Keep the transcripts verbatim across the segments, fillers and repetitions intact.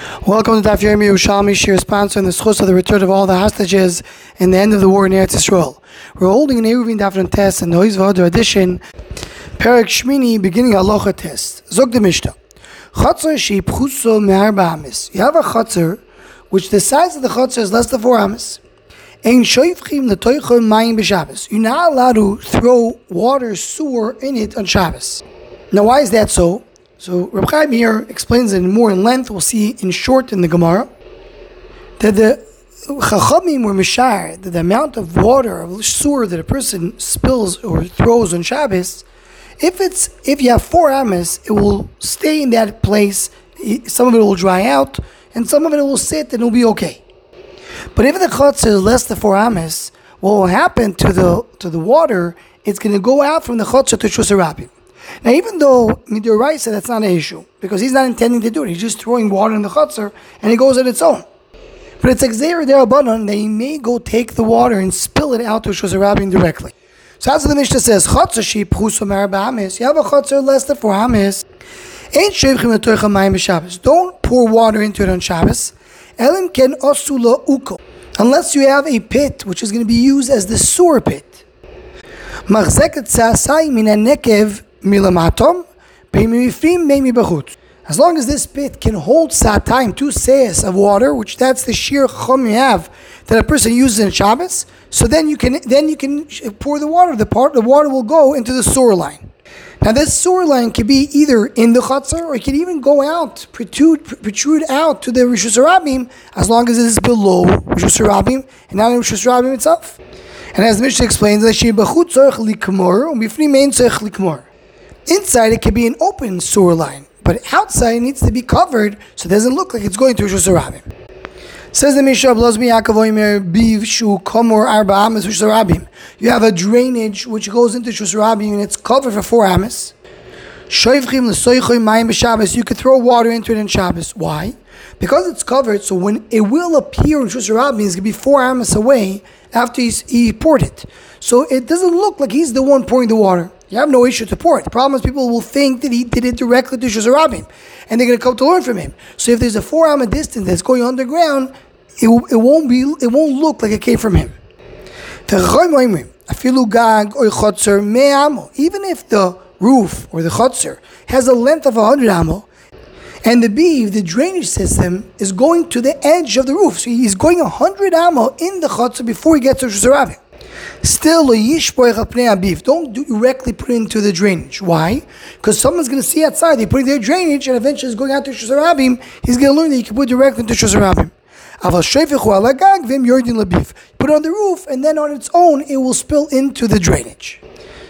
Welcome to Daf Yomi Yerushalmi Shir, sponsoring the schus of the return of all the hostages and the end of the war in Eretz Yisrael. We're holding an Eruvin Daf and test and Noise V'Hadar edition, Perek Shmini, beginning Halacha test. Zog the Mishnah. Chatzar she'ipchuso me'arba amis. You have a chatzar, which the size of the chatzar is less than four amis. Ein shoifchim l'toicho mayim b'Shabbos. You're not allowed to throw water, sewer in it on Shabbos. Now, why is that so? So Reb Chaim here explains it more in length. We'll see in short in the Gemara that the Chachamim were mishar that the amount of water of sewer that a person spills or throws on Shabbos, if it's if you have four amas, it will stay in that place. Some of it will dry out, and some of it will sit and it will be okay. But if the chatzar is less than four amas, what will happen to the to the water? It's going to go out from the chatzar to Shus Harabim. Now, even though Midoraisa, that's not an issue, because he's not intending to do it. He's just throwing water in the chutzner, and it goes on its own. But it's Xer Derabanan that he may go take the water and spill it out to Shus Harabim directly. So as the Mishnah says, chutzner she'ipchuso me'arba amis. You have a chutzner less than four amis. Ain't sheivchim l'toicha mayim b'Shabbos. Don't pour water into it on Shabbos. Elim ken osu lo uko. Unless you have a pit which is going to be used as the sewer pit. Machzeket sa'asai min ha'nekev. As long as this pit can hold satayim, two seis of water, which that's the sheer chum you have that a person uses in Shabbos, so then you can then you can pour the water. The part the water will go into the sewer line. Now this sewer line can be either in the chutzner or it can even go out, protrude, protrude out to the Rishus Harabim, as long as it is below Rishus Harabim and not in Rishus Harabim itself. And as the Mishnah explains, inside it can be an open sewer line, but outside it needs to be covered so it doesn't look like it's going to Rishus Harabim. Says the Mishnah, you have a drainage which goes into Rishus Harabim and it's covered for four amas. You could throw water into it in Shabbos. Why? Because it's covered, so when it will appear in Rishus Harabim, it's going to be four amas away after he's, he poured it. So it doesn't look like he's the one pouring the water. You have no issue to pour it. The problem is people will think that he did it directly to Shus Harabim, and they're going to come to learn from him. So if there's a four amma distance that's going underground, it, it won't be it won't look like it came from him. Even if the roof or the chutzner has a length of one hundred amma, and the beeve, the drainage system, is going to the edge of the roof, so he's going one hundred amma in the chutzner before he gets to Shus Harabim. Still, don't directly put it into the drainage. Why? Because someone's going to see outside, they're putting their drainage, and eventually it's going out to Shus Harabim. He's going to learn that you can put it directly into Shus Harabim. Put it on the roof, and then on its own, it will spill into the drainage.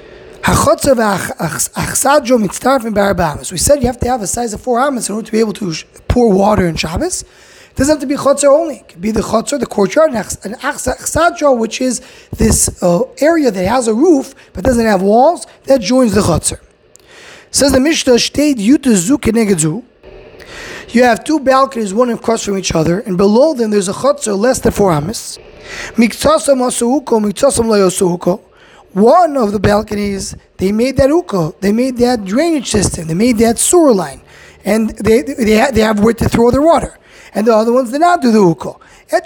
So we said you have to have a size of four amas in order to be able to pour water in Shabbos. It doesn't have to be chatzar only. It could be the chatzar, the courtyard, and achsadjo, which is this uh, area that has a roof but doesn't have walls, that joins the chatzar. Says the Mishnah, shtei yutezu kenegedzu. You have two balconies, one across from each other, and below them there's a chatzar less than four amas. Miktsasam asuhuko, miktsasam lo yasuhuko. One of the balconies, they made that uko, they made that drainage system, they made that sewer line, and they they, ha- they have where to throw their water. And the other ones did not do the uko. The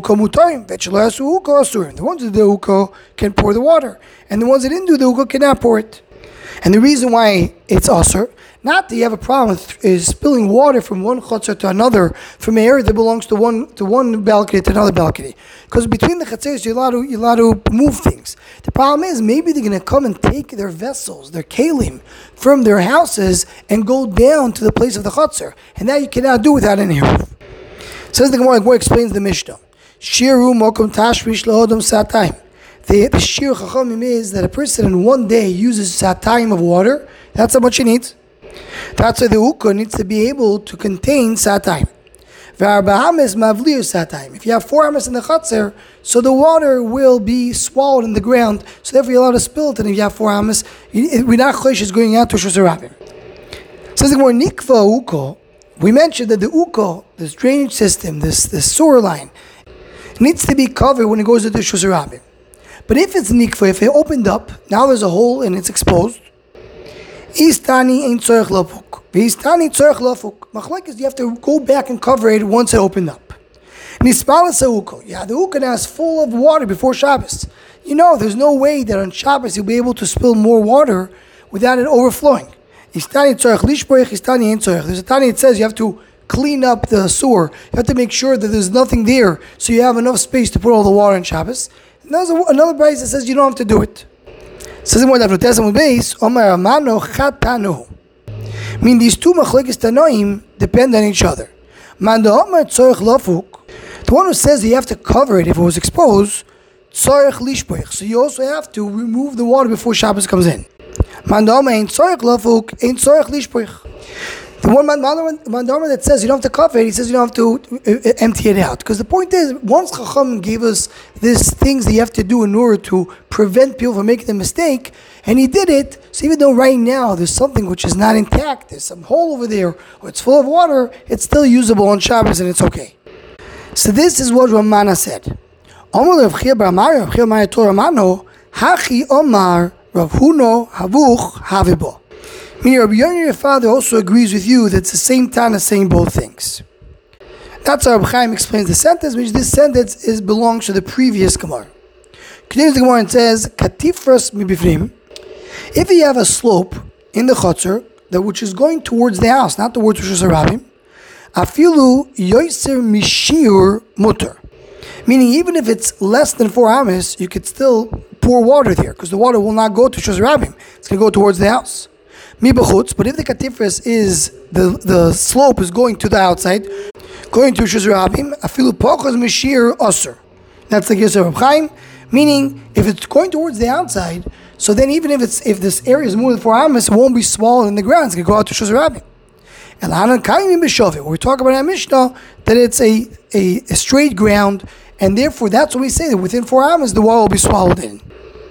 ones that did the uko can pour the water, and the ones that didn't do the uko cannot pour it. And the reason why it's usher, not that you have a problem with is spilling water from one chutzner to another, from an area that belongs to one to one balcony to another balcony. Because between the chutzers, you're allowed to, you're allowed to move things. The problem is, maybe they're going to come and take their vessels, their kalim, from their houses and go down to the place of the chutzner. And that you cannot do without any roof. Says the Gemara, Gemara explains the Mishnah. Shiru mokum tashrish lahodom satayim. The the shir chachamim is that a person in one day uses satayim of water. That's how much he needs. That's why the uko needs to be able to contain satayim. V'arba ames mavliu satayim. If you have four ames in the chatzar, so the water will be swallowed in the ground. So therefore you're allowed to spill it. And if you have four ames, we're not chosh is going out to Shus Harabim. Says the Gemara, nikva uko. We mentioned that the uko, this drainage system, this, this sewer line, needs to be covered when it goes into Shus Harabim. But if it's nikva, if it opened up, now there's a hole and it's exposed, Istani ain't tzorech lafuk. Istani tzorech lafuk. Machlekes, you have to go back and cover it once it opened up. Nispala seuko. Yeah, the hookah now is full of water before Shabbos. You know, there's no way that on Shabbos you'll be able to spill more water without it overflowing. Istani tzorech lishpoich, istani ain't tzorech. There's a tani that says you have to clean up the sewer. You have to make sure that there's nothing there so you have enough space to put all the water in Shabbos. And there's another price that says you don't have to do it. It says in one of the Tessamud base, Omar Amano Chatanu. I mean, these two machlekes tanoim depend on each other. Manda Omar tzorech lafuk. The one who says you have to cover it if it was exposed, tzorech lishpoich. So you also have to remove the water before Shabbos comes in. Manda Omar ain't tzorech lafuk, ain't tzorech lishpoich. The one mandama that says you don't have to cover it, he says you don't have to uh, empty it out. Because the point is, once Chacham gave us these things that you have to do in order to prevent people from making the mistake, and he did it, so even though right now there's something which is not intact, there's some hole over there, or it's full of water, it's still usable on Shabbos and it's okay. So this is what Ramana said. Omar Rav Chia bar Amar, Rav Chia bar Amar, Hachi Omar Rav Huno Havuch Havibo. Meaning, Rabbi Yonah, your father, also agrees with you that it's the same Tana saying both things. That's how Rabbi Chaim explains the sentence, which this sentence is belongs to the previous Gemara. Continues the Gemara and says, Katifras mibifrim. If you have a slope in the chutzner, that which is going towards the house, not towards Rosh Hashanah, afilu yoiser mishir mutter. Meaning, even if it's less than four amas, you could still pour water there, because the water will not go to Rosh Hashanah. It's going to go towards the house. But if the katifras is the, the slope is going to the outside, going to Shuz Rabim, afilu pochos mishir osir. That's the case of Reb Chaim. Meaning, if it's going towards the outside, so then even if it's if this area is more than four amas, it won't be swallowed in the ground. It's going to go out to Shuz Rabim. And Hanan Kaimim b'shovim. We talk about our Mishnah that it's a, a, a straight ground, and therefore that's what we say that within four amas the water will be swallowed in.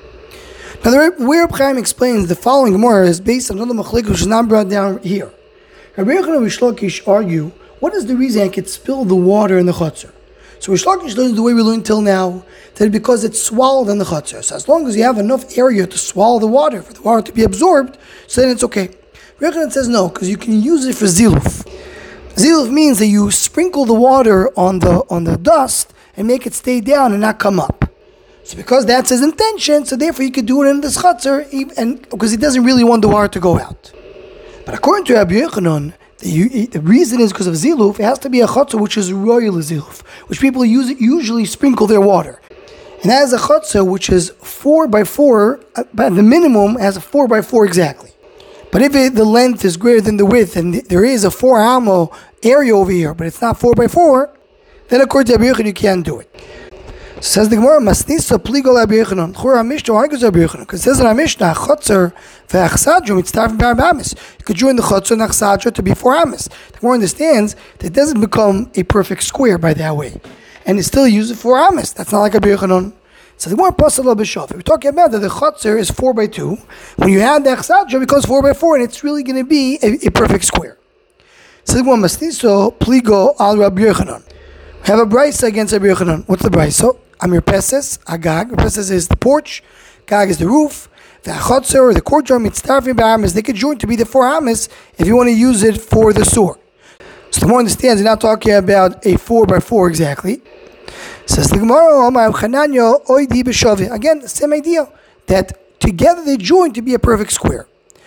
Now, the way Reb Chaim explains the following Gemara is based on another machlekes which is not brought down here. Rabbi Yochanan and Rish Lakish argue, what is the reason I could spill the water in the chutzner? So Rish Lakish learns the way we learned till now, that because it's swallowed in the chutzner. So as long as you have enough area to swallow the water, for the water to be absorbed, so then it's okay. Rabbi Yochanan says no, because you can use it for ziluf. Ziluf means that you sprinkle the water on the on the dust and make it stay down and not come up. So because that's his intention, so therefore he could do it in the chutzner, and because he doesn't really want the water to go out. But according to Rabbi Yochanan, the, the reason is because of ziluf. It has to be a chutzner which is royal ziluf, which people use usually sprinkle their water. And that is a chutzner which is four by four, but the minimum has a four by four exactly. But if it, the length is greater than the width, and there is a four amo area over here, but it's not four by four, then according to Rabbi Yochanan you can't do it. So says the Gemara, Masnisa pligo Rabbi Yochanan. Chura Mishnah argues Rabbi Yochanan because it says in our Mishnah, Chotzer ve'achsadro mitztarfim be'arba amis. You could join the Chotzer and achsadro to be four amis. The Gemara understands that it doesn't become a perfect square by that way, and it still uses four amis. That's not like Rabbi Yochanan. So the Gemara pasal b'shaf. We're talking about that the Chotzer is four by two. When you add the achsadro, it becomes four by four, and it's really going to be a, a perfect square. So the Gemara Masnisa pligo al Rabbi Yochanan. We have a brisa against Rabbi Yochanan. What's the brisa? Amir Peses, Agag. Peses is the porch, Gag is the roof. The Achotzer or the courtyard, Mitztarfim Ba'amis, they could join to be the four amis if you want to use it for the sewer. So the more understands, you're not talking about a four by four exactly. Says the Gemara, again, the same idea, that together they join to be a perfect square.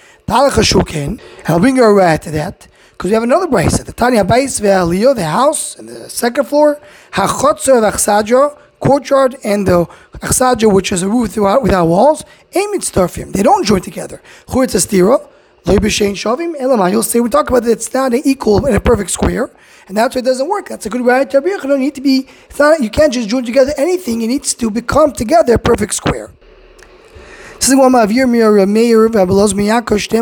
And I'll bring you right to that, because we have another brisa. The Tanya Bais ve'aliyah, the house, and the second floor, Hachotzer v'achsadro, courtyard, and the achsadra, which is a roof without, without walls, they don't join together. You'll say we talk about that it's not an equal and a perfect square, and that's why it doesn't work. That's a good right. You don't need to be. It's not. You can't just join together anything. It needs to become together a perfect square. This is one of Meir Meir and Elazar ben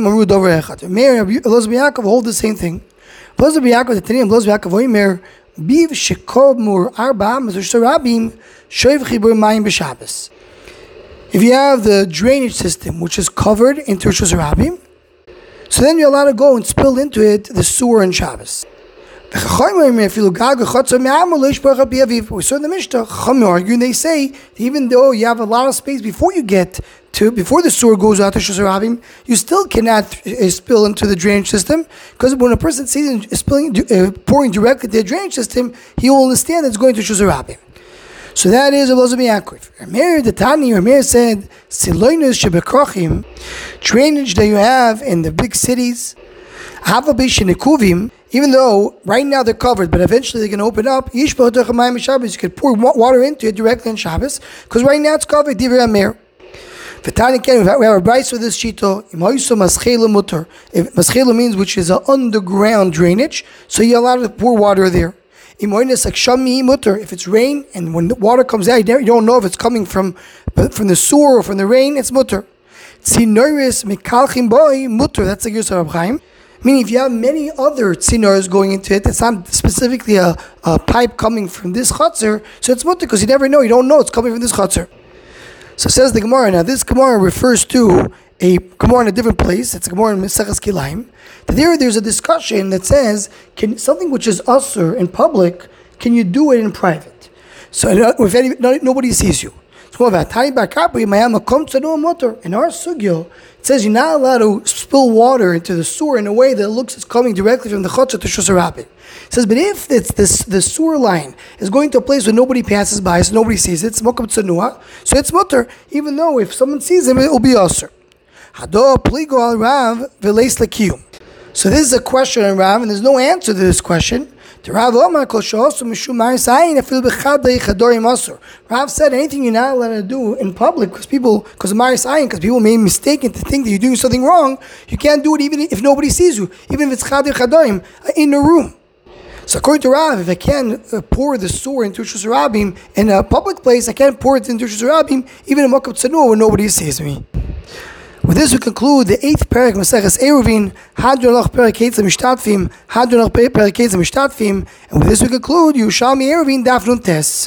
Yaakov hold the same thing. Elazar ben Yaakov, the Tanya Elazar ben Yaakov, Omer. Biv shekomur arba rabim shoiv chibur mayim b'Shabbos. If you have the drainage system which is covered into Rosh Hashanah, so then you're allowed to go and spill into it the sewer on Shabbos. We saw in the Mishnah, Chachamim argue, and they say that even though you have a lot of space before you get to, before the sewer goes out to Shus Harabim, you still cannot uh, spill into the drainage system, because when a person sees it spilling, uh, pouring directly to the drainage system, he will understand that it's going to Shus Harabim. So that is Elazar ben Yaakov. Rameir the Tani, Rameir said, Siloinus shebekrochim, drainage that you have in the big cities, Havabish and Nekuvim, even though right now they're covered, but eventually they're going to open up, you can pour water into it directly on Shabbos, because right now it's covered. Divrei Rameir. We have a price for this shito. If maschela means which is an underground drainage, so you're allowed to pour water there. If it's rain and when the water comes out, you don't know if it's coming from from the sewer or from the rain, it's mutter. That's the use of Reb Chaim. Meaning, if you have many other tzinors going into it, it's not specifically a, a pipe coming from this chutzner, so it's mutter because you never know, you don't know it's coming from this chutzner. So says the Gemara. Now, this Gemara refers to a Gemara in a different place. It's a Gemara in Maseches Kilayim. There, there's a discussion that says, can something which is usher in public, can you do it in private? So if any, nobody sees you. In our sugyo, it says you're not allowed to spill water into the sewer in a way that looks it's coming directly from the chutzah to Shus Harabim. It says, but if it's this, the sewer line is going to a place where nobody passes by, so nobody sees it, it's mokam tzenua, so it's mutter, even though if someone sees it, it will be usher. So this is a question on Rav, and there's no answer to this question. Rav said anything you're not allowed to do in public because people, because of Maris Ayin, because people may be mistaken to think that you're doing something wrong, you can't do it even if nobody sees you, even if it's Chadir Chadorim in the room. So according to Rav, if I can uh, pour the sewer into Shus Harabim in a public place, I can't pour it into Shus Harabim even in Mokab Tzanua where nobody sees me. With this, we conclude the eighth parak Maseches Eruvin, Hadron Lach Perak Eitz Mishtatfim, Hadron Lach Perak Eitz Mishtatfim, and with this we conclude Yerushalmi Eruvin Daf Nun Tes.